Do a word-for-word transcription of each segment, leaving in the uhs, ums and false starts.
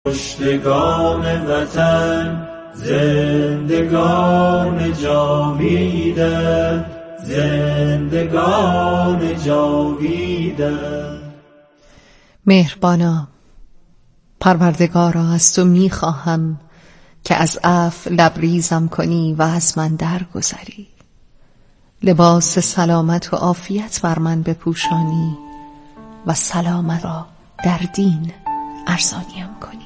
کشتگان وطن زندگان جاویدند، زندگان جاویدند. مهربانا، پروردگارا، از تو میخواهم که از عفو لبریزم کنی و از من درگذری. لباس سلامت و عافیت بر من بپوشانی و سلامت را در دین ارزانیم کنی.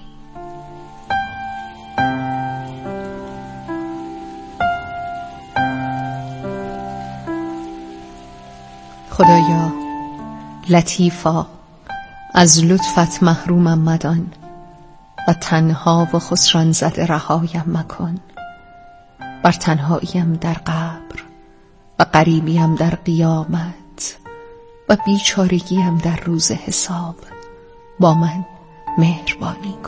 خدایا لطیفا، از لطفت محرومم مدان و تنها و خسران زده رهایم مکن. بر تنهاییم در قبر و غریبیم در قیامت و بیچارگیم در روز حساب با من مهربانی کن.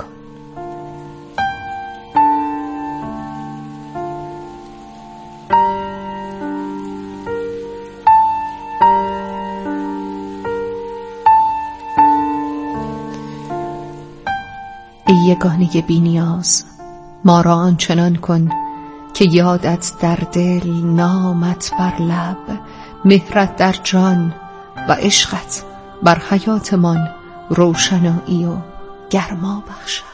ای یگانه بی نیاز، ما را آنچنان کن که یادت در دل، نامت بر لب، مهرت در جان و عشقت بر حیاتمان روشنایی و گرما بخشد.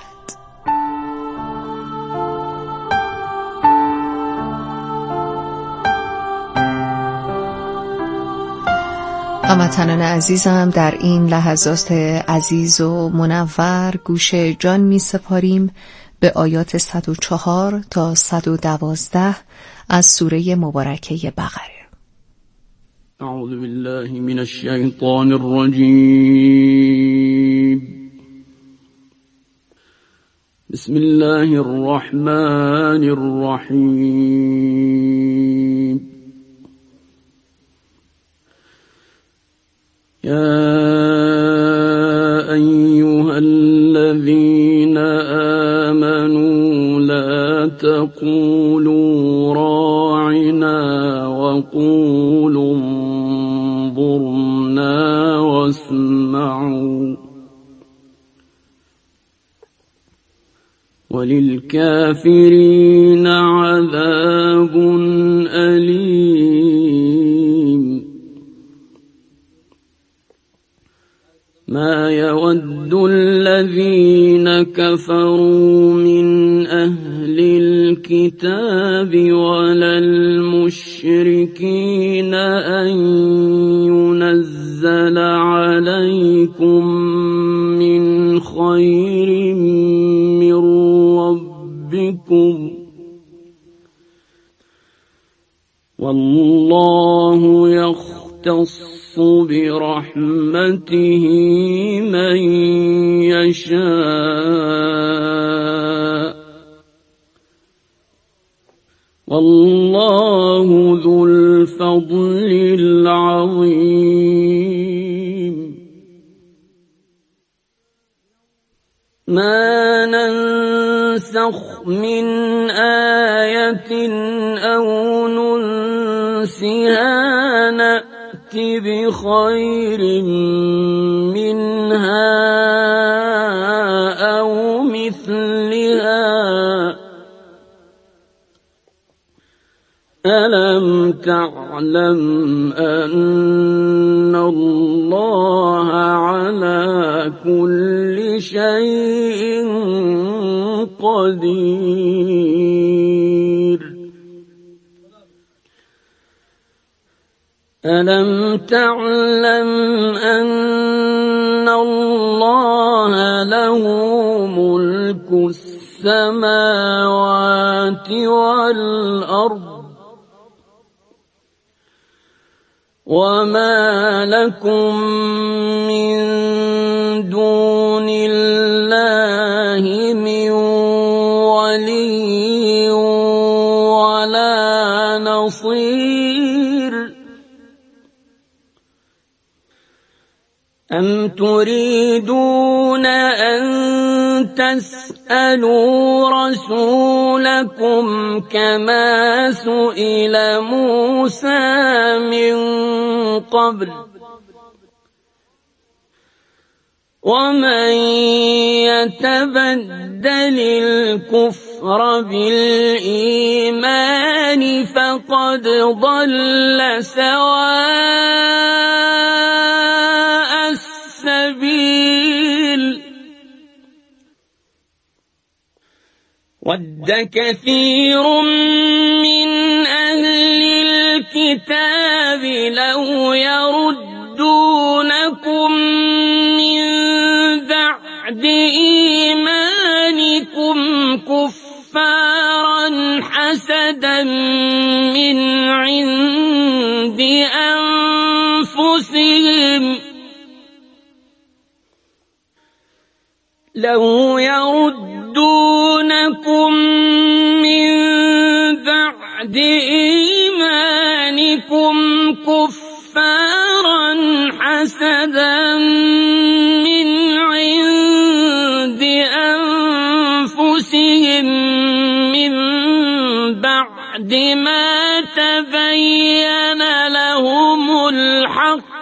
هموطنان عزیزم، در این لحظات عزیز و منور گوش جان می سپاریم به آیات صد و چهار تا صد و دوازده از سوره مبارکه بقره. اعوذ بالله من الشیطان الرجیم. بسم الله الرحمن الرحیم. يا أيها الذين آمنوا لا تقولوا راعنا وقولوا انظرنا واسمعوا وللكافرين عذاب أليم. ما يود الذين كفروا من أهل الكتاب ولا المشركين أن ينزل عليكم من خير من ربكم والله يختص برحمته من يشاء والله ذو الفضل العظيم. ما ننسخ من آية أو ننسها نأتِ بخير منها أو مثلها. ألم تعلم أن الله على كل شيء قدير. ألم تعلم أن الله له ملك السماوات والأرض وما لكم من دون الله من ولي ولا نصير. أم تريدون أن تسألوا رسولكم كما سئل موسى من قبل ومن يتبدل الكفر بالإيمان فقد ضل سواء السبيل ود كثير من أهل الكتاب لو يردونكم من بعد إيمانكم كفارا حسدا من عند أنفسهم لو يردونكم من بعد إيمانكم كفارا حسدا من عند أنفسهم من بعد ما تبين لهم الحق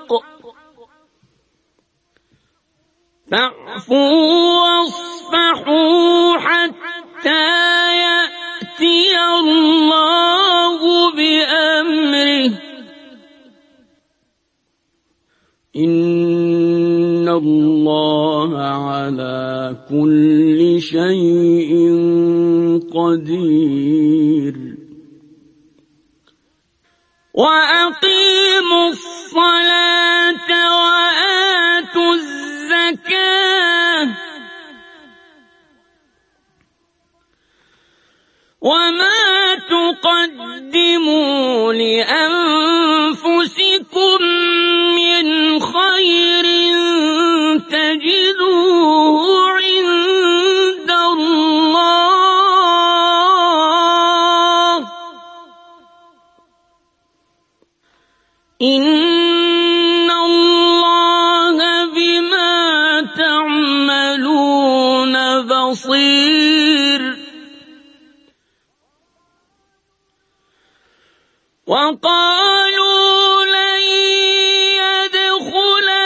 فاعفوا واصفحوا حتى يأتي الله بأمره إن الله على كل شيء قدير وأقيموا الصلاة وآتوا الزكاة وما تقدموا لأنفسكم من خير تجدوه عند الله إن الله بما تعملون بصير وقالوا لن يدخل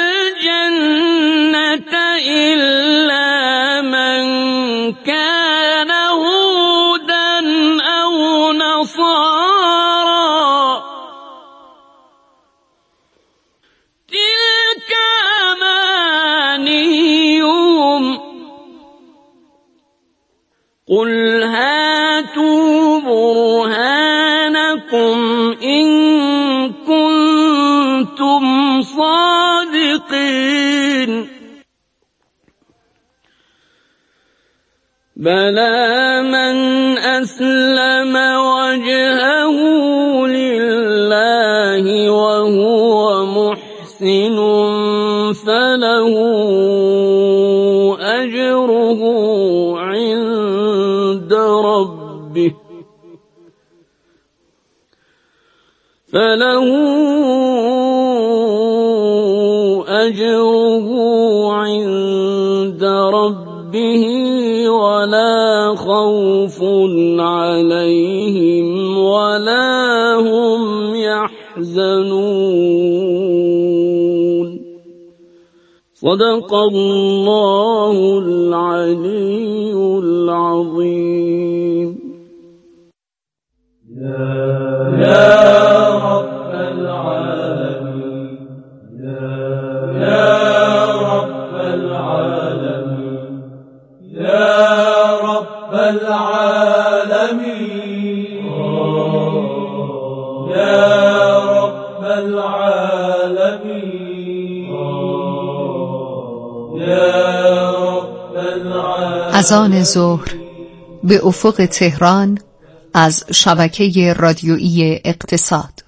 الجنة إلا من كان هودا أو نصارى تلك أمانيهم قل هاتوا برهانكم إن كنتم صادقين بلى من أسلم وجهه لله وهو محسن فله أجره عند ربه فله أجره عند ربه ولا خوف عليهم ولا هم يحزنون صدق الله العلي العظيم يا رب العالمين يا رب العالمين يا رب العالمين يا رب العالمين يا رب العالمين. اذان ظهر به افق تهران از شبکه رادیویی اقتصاد.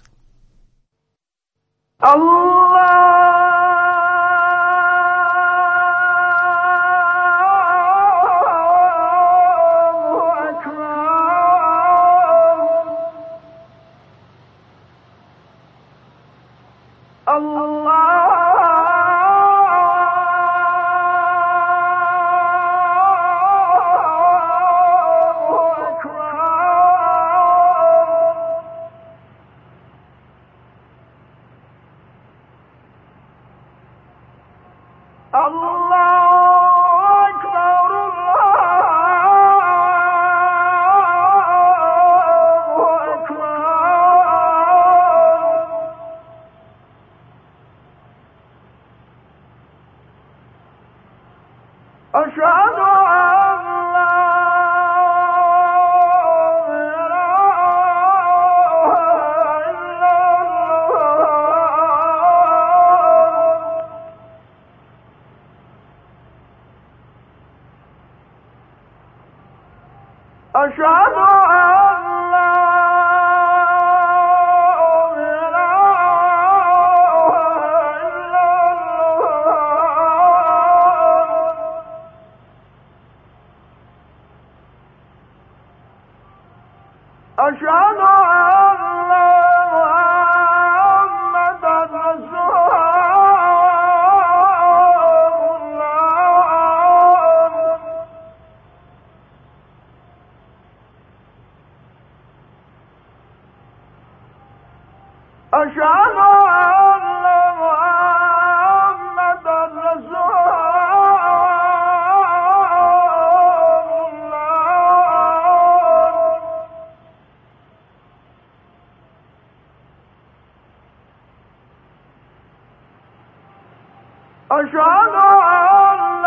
أشهد أن لا أشهد أن محمدًا رسول الله أشهد أن محمدًا رسول أشهد أن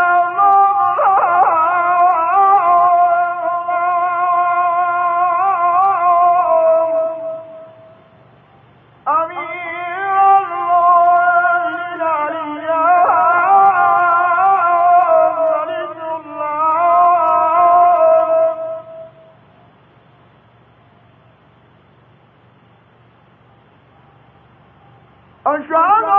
أمير المؤمنين علي رضي الله أشهد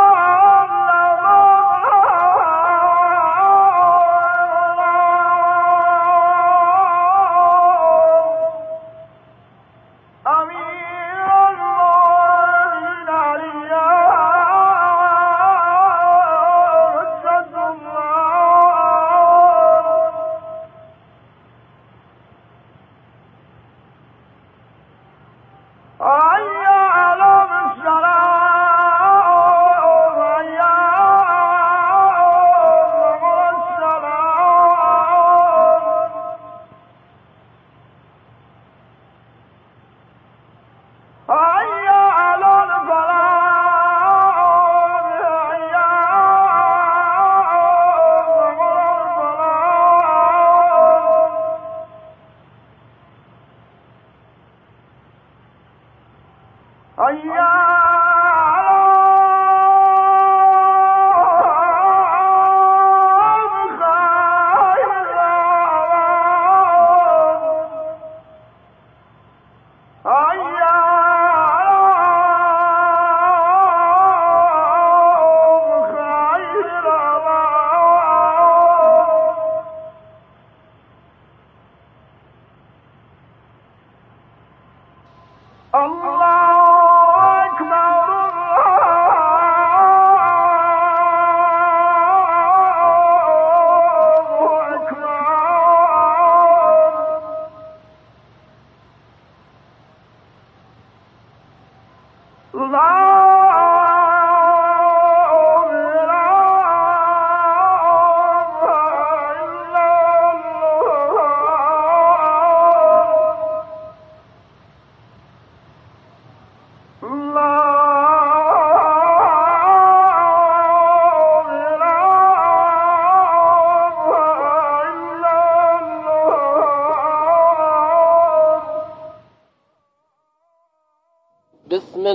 بسم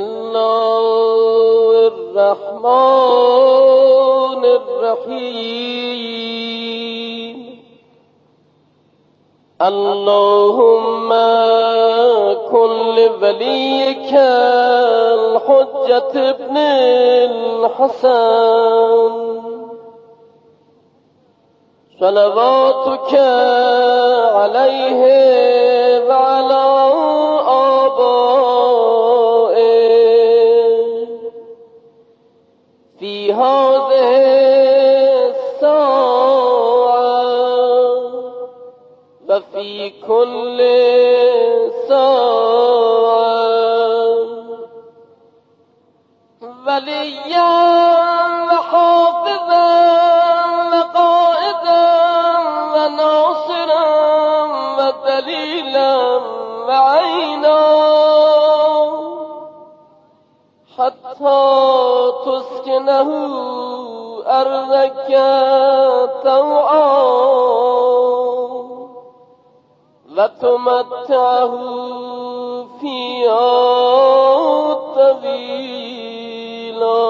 الله الرحمن الرحيم اللهم كن لوليك الحجة ابن الحسن صلواتك عليه وعلى في هذه الساعة وفي كل ساعة وليا وحافظا وقائدا وناصرا ودليلا وعينا حتى تسكنه أرضك طوعا وتمتعه فيها طويلا.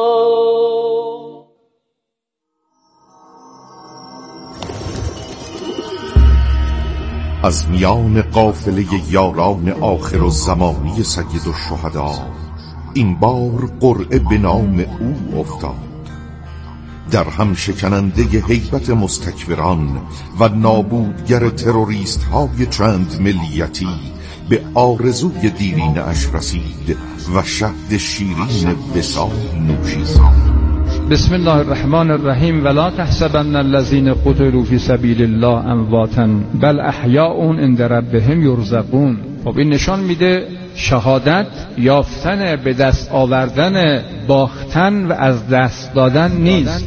از میان قافله یاران آخر الزمانی سید الشهدا این بار قرعه به نام او افتاد. در هم شکننده هیبت مستکبران و نابودگر تروریست های چند ملیتی به آرزوی دیرینه اش رسید و شهد شیرین وصال نوشید. بسم الله الرحمن الرحیم. ولا تحسبن الذين قتلوا في سبيل الله امواتا بل احیاء عند ربهم یرزقون. خب این نشان میده شهادت یافتن، به دست آوردن، باختن و از دست دادن نیست.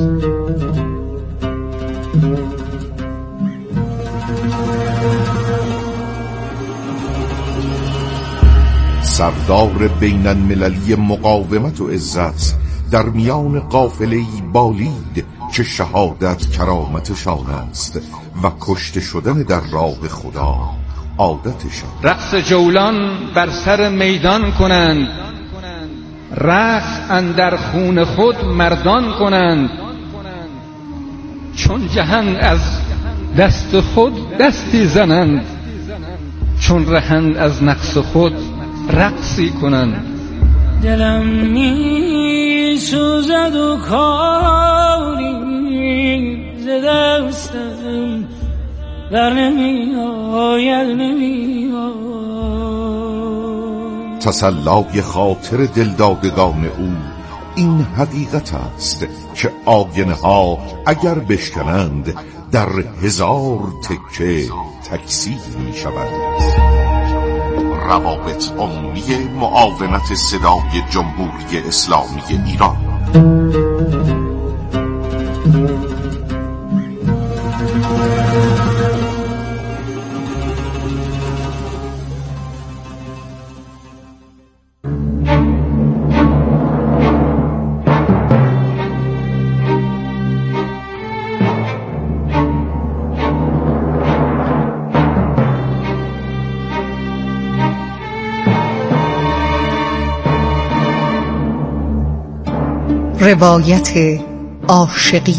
سردار بین المللی مقاومت و عزت در میان قافله‌ای بالید که شهادت کرامتشان است و کشته شدن در راه خدا عادتشان. رقص جولان بر سر میدان کنند، رقص اندر خون خود مردان کنند. چون جهند از دست خود دستی زنند، چون رهند از نقص خود رقصی کنند. دلم می سوزد و کاری ز دستم در نمی آید نمی آید. تسلای خاطر دلدادگان او این حقیقت است که آینه ها اگر بشکنند در هزار تکه تکثیر می شوند. روابط عمومی معاونت صدای جمهوری اسلامی ایران. روایت عاشقی.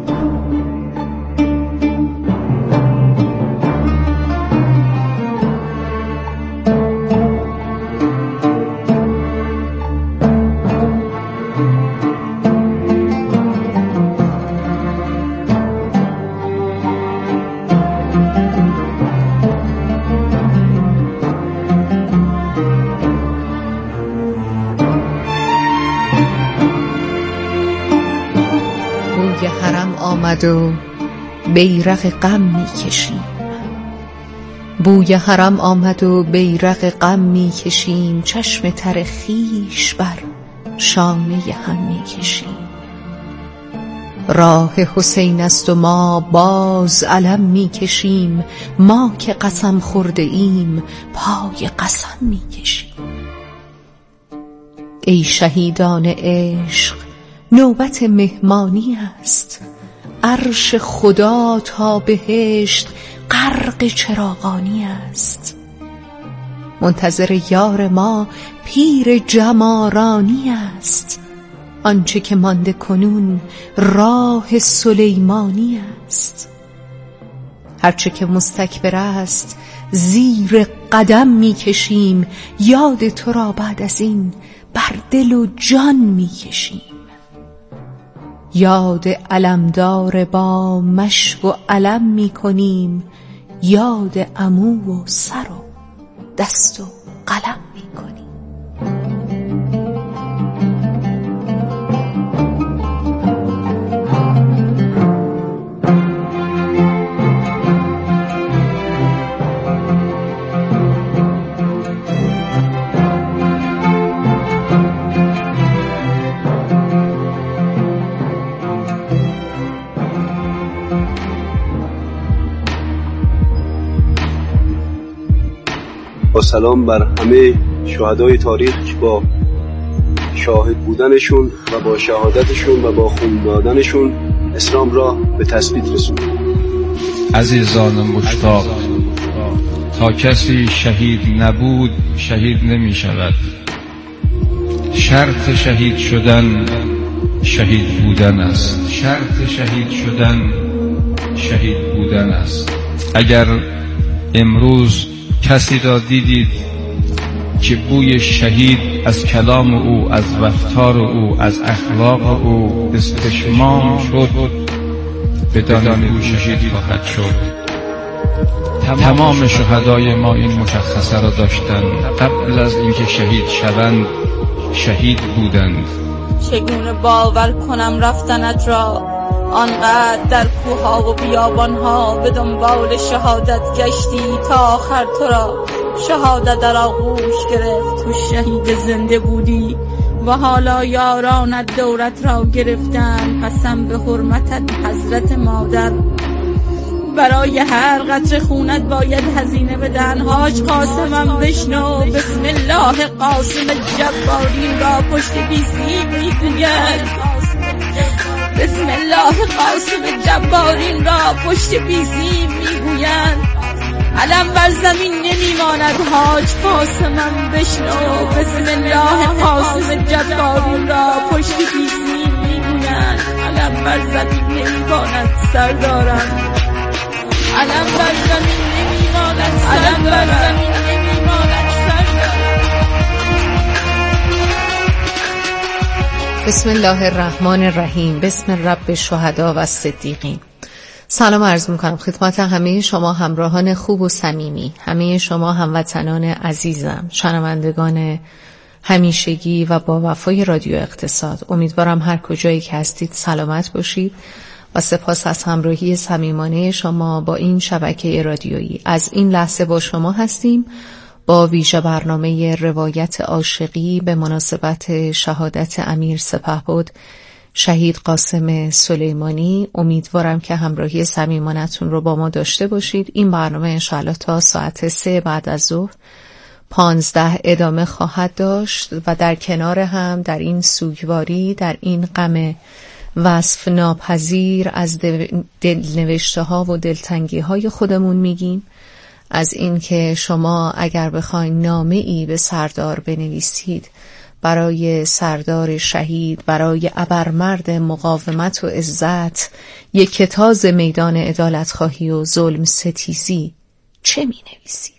حرم آمد و بیرق غم می کشیم. بوی حرم آمد و بیرق غم می کشیم. چشم تر خویش بر شانه هم می کشیم. راه حسین است و ما باز علم می کشیم. ما که قسم خورده ایم پای قسم می کشیم. ای شهیدان عشق نوبت مهمانی است. عرش خدا تا بهشت غرق چراغانی است. منتظر یار ما پیر جمارانی است. آنچه که مانده کنون راه سلیمانی است. هرچه که مستکبر است زیر قدم می کشیم. یاد تو را بعد از این بر دل و جان می کشیم. یاد علمدار با مشک و علم می کنیم. یاد عمو و سر و دست و قلم می کنیم. با سلام بر همه شهدای تاریخ که با شاهد بودنشون و با شهادتشون و با خون دادنشون اسلام را به تثبیت رسوند. عزیزان مشتاق، تا کسی شهید نبود شهید نمی شود. شرط شهید شدن شهید بودن است. شرط شهید شدن شهید بودن است. اگر امروز کسی را دیدید که بوی شهید از کلام او، از رفتار او، از اخلاق او استشمام شد؟ بدانید او شهید خواهد شد. تمام شهدای ما این مشخصه را داشتند، قبل از اینکه شهید شوند شهید بودند. چگونه باور کنم رفتنت را، آنقدر در کوها و بیابانها به دنبال شهادت گشتی تا آخر تو را شهادت در آغوش گرفت. تو شهید زنده بودی و حالا یارانت دورت را گرفتن. قسم به حرمتت حضرت مادر، برای هر قطره خونت باید هزینه بدن. حاج قاسمم بشنو، بسم الله قاسم جبارین را پشت بیسی میگوید. بسم الله قاسم جبارین را پشت بیسی میگویند. علم بر زمین نمیماند. حاج قاسمم بشنو، بسم الله قاسم جبارین را پشت بیسی میگویند. علم بر زمین نمیماند سردارم، علم بر زمین نمیماند، علم بر زمین نمیماند سردارم. بسم الله الرحمن الرحیم. بسم رب شهدا و صدیقین. سلام عرض میکنم خدمت همه شما همراهان خوب و صمیمی، همه شما هموطنان عزیزم، شنوندگان همیشگی و با وفای رادیو اقتصاد. امیدوارم هر کجایی که هستید سلامت باشید و سپاس از همراهی صمیمانه شما با این شبکه رادیویی. از این لحظه با شما هستیم با ویژه برنامه روایت عاشقی به مناسبت شهادت امیر سپهبد شهید قاسم سلیمانی. امیدوارم که همراهی صمیمانتون رو با ما داشته باشید. این برنامه انشاءالله تا ساعت سه بعد از ظهر پانزده ادامه خواهد داشت و در کنار هم در این سوگواری، در این غم وصف ناپذیر از دلنوشته ها و دلتنگی های خودمون میگیم. از این که شما اگر بخواید نامه ای به سردار بنویسید، برای سردار شهید، برای ابرمرد مقاومت و عزت، یک تاز میدان عدالت خواهی و ظلم ستیزی، چه می نویسید؟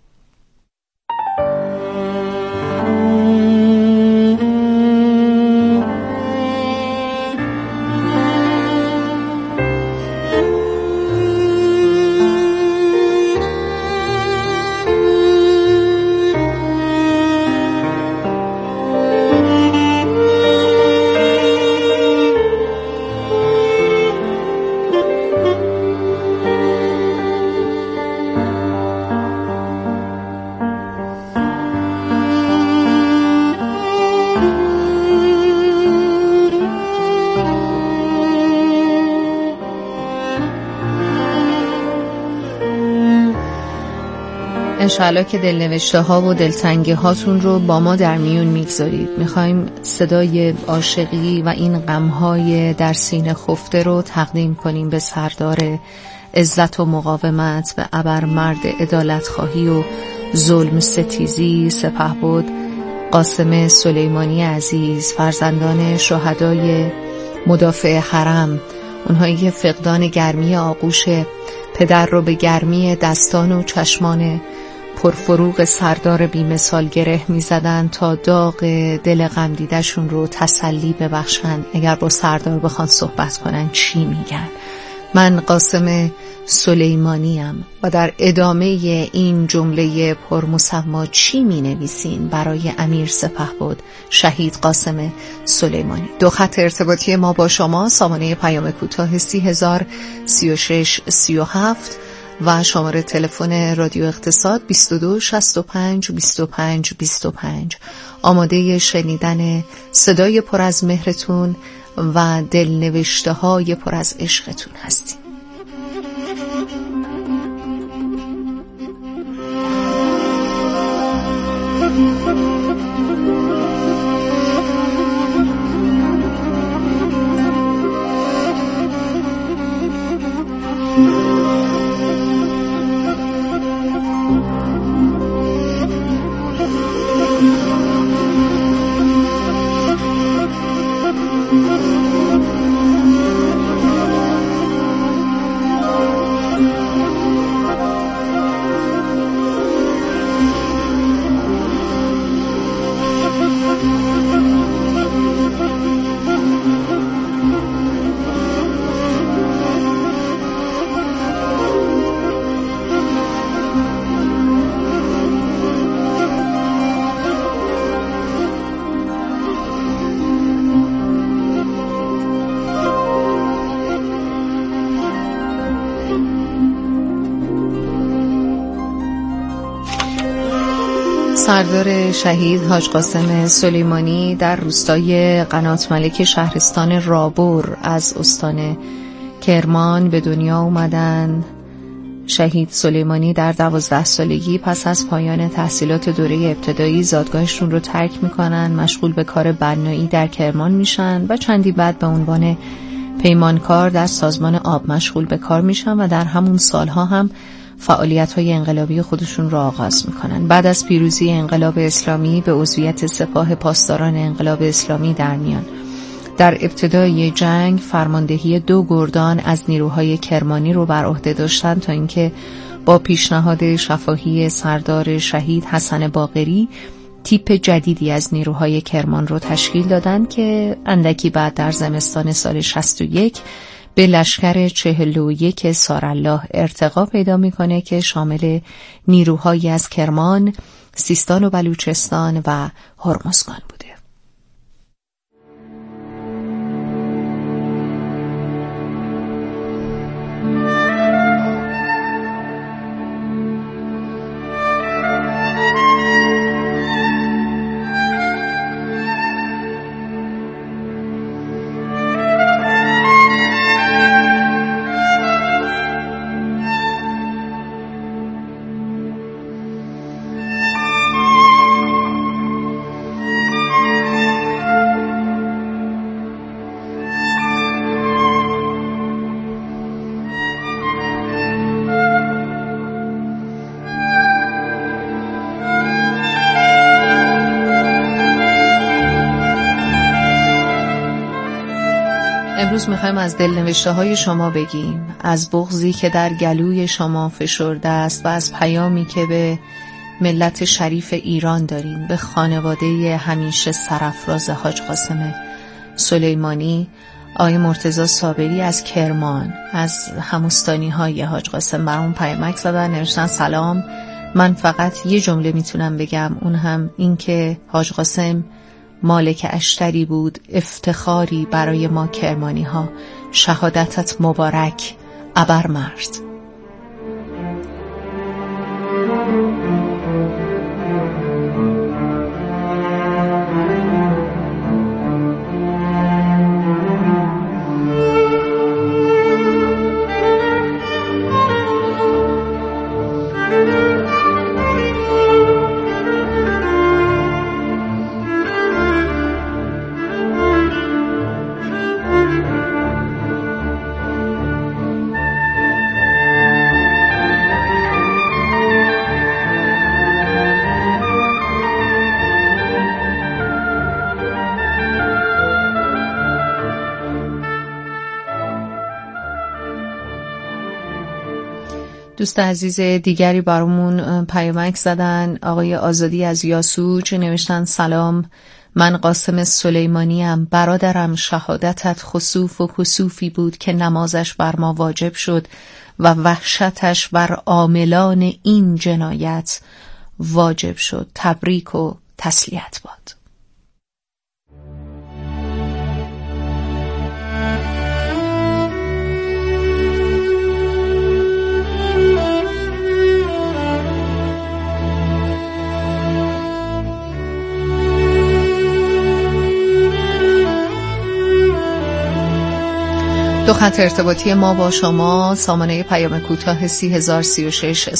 انشاءالله که دلنوشته ها و دلتنگی هاتون رو با ما در میون میگذارید. میخوایم صدای عاشقی و این غمهای در سینه خفته رو تقدیم کنیم به سردار عزت و مقاومت، به ابرمرد عدالت خواهی و ظلم ستیزی سپهبد قاسم سلیمانی عزیز، فرزندان شهدای مدافع حرم، اونهایی که فقدان گرمی آغوش پدر رو به گرمی دستان و چشمان پرفروغ سردار بی‌مثال گره می‌زدن تا داغ دل غمدیدشون رو تسلی ببخشن. اگر با سردار بخوان صحبت کنن چی میگن؟ من قاسم سلیمانیم و در ادامه این جمله پرمسما چی می نویسین برای امیر سپهبد شهید قاسم سلیمانی؟ دو خط ارتباطی ما با شما، سامانه پیام کوتاه سی هزار سی و شش سی و هفت و شماره تلفن رادیو اقتصاد بیست و دو شصت و پنج بیست و پنج بیست و پنج. آماده شنیدن صدای پر از مهرتون و دلنوشته های پر از عشقتون هستیم. سردار شهید حاج قاسم سلیمانی در روستای قنات ملک شهرستان رابور از استان کرمان به دنیا اومدن. شهید سلیمانی در دوازده سالگی پس از پایان تحصیلات دوره ابتدایی زادگاهشون رو ترک میکنن، مشغول به کار بنایی در کرمان میشن و چندی بعد به عنوان پیمانکار در سازمان آب مشغول به کار میشن و در همون سالها هم فعالیت‌های انقلابی خودشون را آغاز میکنن. بعد از پیروزی انقلاب اسلامی به عضویت سپاه پاسداران انقلاب اسلامی در میان. در ابتدای جنگ فرماندهی دو گردان از نیروهای کرمانی رو بر عهده داشتند تا اینکه با پیشنهاد شفاهی سردار شهید حسن باقری تیپ جدیدی از نیروهای کرمان رو تشکیل دادند که اندکی بعد در زمستان سال شصت و یک به لشکر چهل و یک سارالله ارتقا پیدا میکنه که شامل نیروهایی از کرمان، سیستان و بلوچستان و هرمزگان بوده. امروز میخوایم از دلنوشته های شما بگیم، از بغضی که در گلوی شما فشرده است و از پیامی که به ملت شریف ایران داریم، به خانواده همیشه سرافراز حاج قاسم سلیمانی. آقای مرتضی صابری از کرمان، از هموستانی های حاج قاسم برامون پیامک زدن، نوشتن سلام، من فقط یه جمله میتونم بگم، اون هم این که حاج قاسم مالک اشتری بود، افتخاری برای ما کرمانی ها، شهادتت مبارک ابرمرد. دوست عزیز دیگری برامون پیامک زدن، آقای آزادی از یاسوج، نوشتن سلام، من قاسم سلیمانیم، برادرم شهادتت خسوف و کسوفی بود که نمازش بر ما واجب شد و وحشتش بر عاملان این جنایت واجب شد. تبریک و تسلیت باد. دو خط ارتباطی ما با شما، سامانه پیام کوتاه سی هزار سی و شش